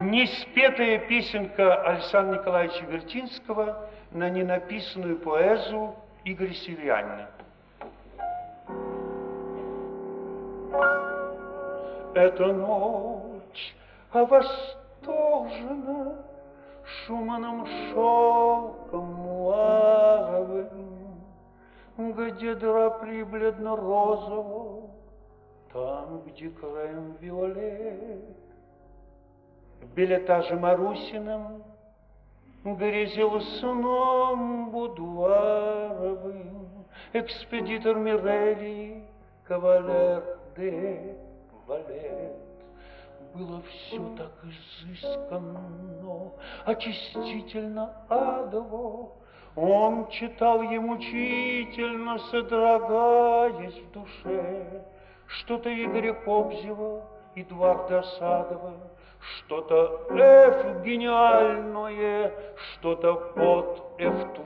Неспетая песенка Александра Николаевича Вертинского на ненаписанную поэзу Игоря Северянина. Эта ночь восторжена шумным шелком лавовым, где драпли бледно-розово, там, где крем виолет. В билетаже Марусиным грезил сном будуаровым экспедитор Мирели, кавалер де Валет. Было все так изысканно, очистительно адово. Он читал ей мучительно, содрогаясь в душе, что-то Игоря Кобзева, Эдуарда Осадова, что-то Ф гениальное, что-то под Ф